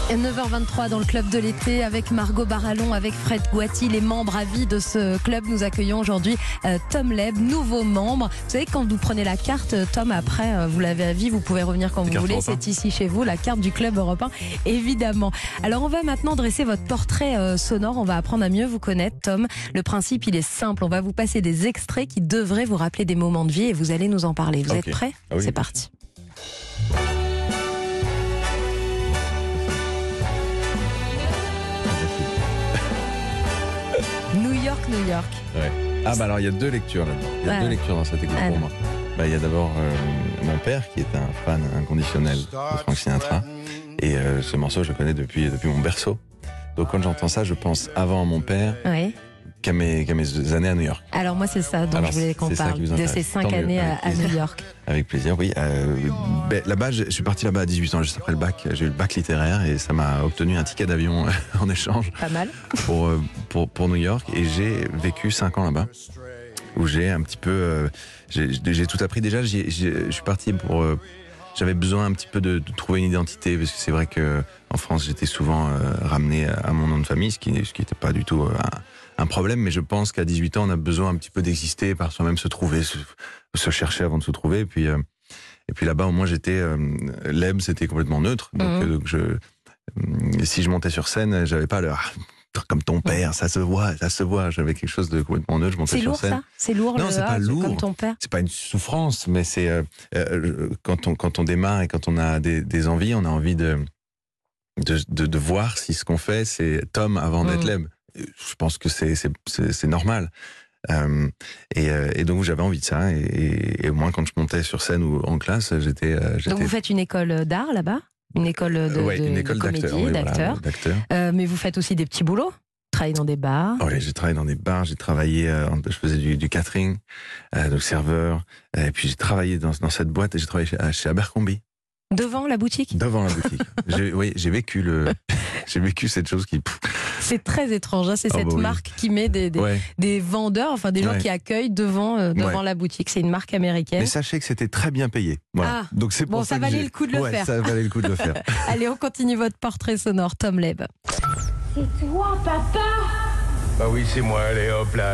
9h23 dans le club de l'été avec Margot Barallon, avec Fred Gouati, les membres à vie de ce club. Nous accueillons aujourd'hui Tom Leb, nouveau membre. Vous savez, quand vous prenez la carte, Tom, après, vous l'avez à vie, vous pouvez revenir quand vous voulez. C'est ici chez vous, la carte du club européen, évidemment. Alors, on va maintenant dresser votre portrait sonore. On va apprendre à mieux vous connaître, Tom. Le principe, il est simple. On va vous passer des extraits qui devraient vous rappeler des moments de vie et vous allez nous en parler. Vous êtes prêts ? Oui. C'est parti. New York, New York. Ouais. Ah bah alors il y a deux lectures là-dedans. Il y a deux lectures dans cette écoute pour moi. Bah, il y a d'abord mon père qui est un fan inconditionnel de Frank Sinatra. Et ce morceau je le connais depuis mon berceau. Donc quand j'entends ça, je pense avant à mon père qu'à mes années à New York. Alors moi c'est ça dont je voulais qu'on parle, de ces 5 années à New York. Avec plaisir, oui. Là-bas, je suis parti là-bas à 18 ans, juste après le bac. J'ai eu le bac littéraire et ça m'a obtenu un ticket d'avion en échange. Pas mal. Pour New York. Et j'ai vécu 5 ans là-bas, où j'ai un petit peu... j'ai tout appris. Déjà, je suis parti pour... j'avais besoin un petit peu de trouver une identité, parce que c'est vrai qu'en France, j'étais souvent ramené à mon nom de famille, ce qui n'était pas du tout... un problème, mais je pense qu'à 18 ans, on a besoin un petit peu d'exister, par soi-même se trouver, se chercher avant de se trouver. Et puis là-bas, au moins, Leb, c'était complètement neutre. Donc, si je montais sur scène, j'avais pas le comme ton père, ça se voit. J'avais quelque chose de complètement neutre. Je montais sur scène. C'est lourd, ça ? C'est lourd. Non, c'est pas lourd. Comme ton père. C'est pas une souffrance, mais c'est quand on démarre et quand on a des envies, on a envie de voir si ce qu'on fait, c'est Tom avant d'être Leb. Je pense que c'est normal. Et donc j'avais envie de ça. Et moi, quand je montais sur scène ou en classe, j'étais... Donc vous faites une école d'art là-bas ? Une école de comédie, d'acteurs. Mais vous faites aussi des petits boulots ? Travaillez dans des bars ? Oui, j'ai travaillé dans des bars, j'ai travaillé, je faisais du catering, donc serveur. Et puis j'ai travaillé dans cette boîte et j'ai travaillé chez Abercrombie. Devant la boutique ? Devant la boutique. J'ai vécu cette chose qui... C'est très étrange, hein, c'est cette marque qui met des vendeurs, enfin des gens qui accueillent devant la boutique. C'est une marque américaine. Mais sachez que c'était très bien payé. Voilà. Donc c'est pour ça valait le coup de le faire. Ça valait le coup de le faire. Allez, on continue votre portrait sonore, Tom Leb. C'est toi, papa ? Bah oui, c'est moi, allez hop là.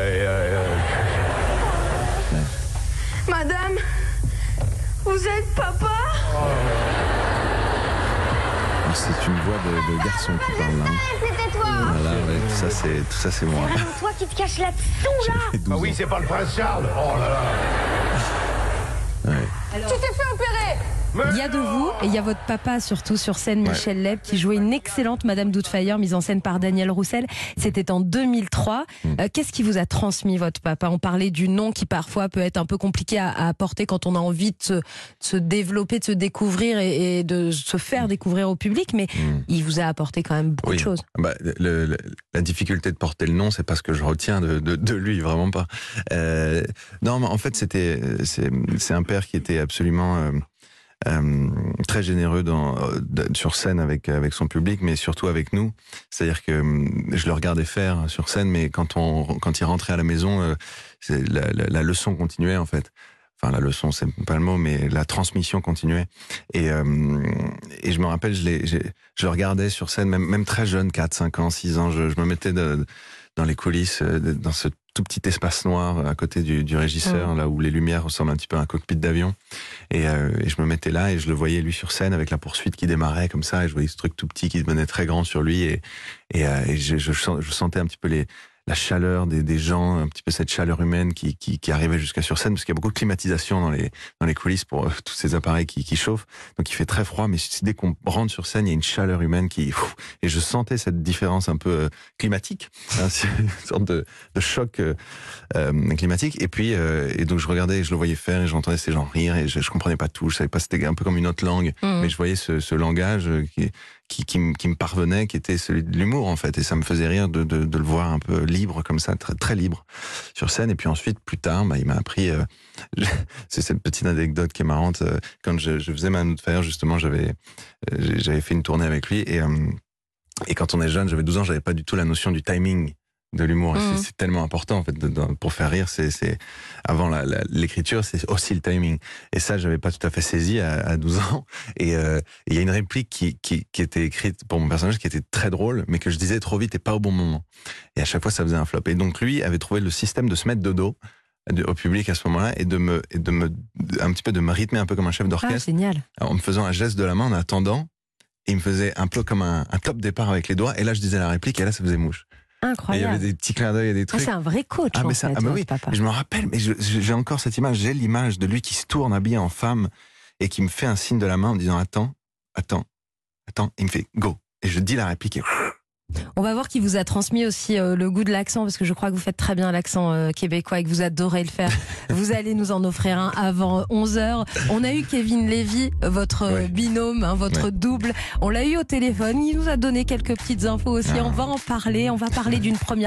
Madame, vous êtes papa ? C'est une voix de garçon qui parle là. C'était toi. Voilà, tout ça c'est moi. C'est vraiment toi qui te caches là-dessous là. Ah oui, c'est pas le prince Charles. Oh là là. Alors... Tu t'es fait opérer. Il y a de vous et il y a votre papa surtout sur scène, Michel Leb, qui jouait une excellente Madame Doubtfire, mise en scène par Daniel Roussel. C'était en 2003. Qu'est-ce qui vous a transmis votre papa ? On parlait du nom qui parfois peut être un peu compliqué à porter quand on a envie de se développer, de se découvrir et de se faire découvrir au public, mais il vous a apporté quand même beaucoup de choses. Bah, la difficulté de porter le nom, c'est pas ce que je retiens de lui, vraiment pas. Non, mais en fait, c'est un père qui était absolument... très généreux sur scène avec son public, mais surtout avec nous. C'est-à-dire que je le regardais faire sur scène, mais quand il rentrait à la maison, la leçon continuait en fait. Enfin, la leçon, c'est pas le mot, mais la transmission continuait. Et je me rappelle, je le regardais sur scène, même très jeune, 4, 5 ans, 6 ans, je me mettais dans les coulisses, dans ce tout petit espace noir à côté du régisseur, là où les lumières ressemblent un petit peu à un cockpit d'avion. Et je me mettais là et je le voyais lui sur scène avec la poursuite qui démarrait comme ça, et je voyais ce truc tout petit qui devenait très grand sur lui, et je sentais un petit peu la chaleur des gens, un petit peu cette chaleur humaine qui arrivait jusqu'à sur scène, parce qu'il y a beaucoup de climatisation dans les coulisses pour tous ces appareils qui chauffent, donc il fait très froid, mais dès qu'on rentre sur scène, il y a une chaleur humaine et je sentais cette différence un peu climatique, hein, une sorte de choc climatique, et puis donc je regardais, je le voyais faire, et j'entendais ces gens rire, et je comprenais pas tout, je savais pas, c'était un peu comme une autre langue, mais je voyais ce langage qui me parvenait, qui était celui de l'humour en fait, et ça me faisait rire de le voir un peu libre comme ça, très, très libre sur scène. Et puis ensuite, plus tard, il m'a appris, c'est cette petite anecdote qui est marrante, quand je faisais ma note faire, justement, j'avais fait une tournée avec lui, et quand on est jeune, j'avais 12 ans, j'avais pas du tout la notion du timing de l'humour. C'est tellement important en fait pour faire rire. C'est avant l'écriture, c'est aussi le timing. Et ça, j'avais pas tout à fait saisi à 12 ans. Et il y a une réplique qui était écrite pour mon personnage qui était très drôle, mais que je disais trop vite et pas au bon moment. Et à chaque fois, ça faisait un flop. Et donc lui avait trouvé le système de se mettre de dos au public à ce moment-là et de me un petit peu de me rythmer un peu comme un chef d'orchestre. Génial. En me faisant un geste de la main en attendant. Et il me faisait un peu comme un top départ avec les doigts. Et là, je disais la réplique et là, ça faisait mouche. Incroyable. Et il y avait des petits clins d'œil et des trucs. C'est un vrai coach. Ah, mais ça, oui. Papa. Je me rappelle, mais j'ai encore cette image. J'ai l'image de lui qui se tourne habillé en femme et qui me fait un signe de la main en me disant attends. Il me fait go. Et je dis la réplique et... On va voir qui vous a transmis aussi le goût de l'accent, parce que je crois que vous faites très bien l'accent québécois et que vous adorez le faire. Vous allez nous en offrir un avant 11h. On a eu Kevin Lévy, votre binôme, votre double. On l'a eu au téléphone. Il nous a donné quelques petites infos aussi. On va en parler. On va parler d'une première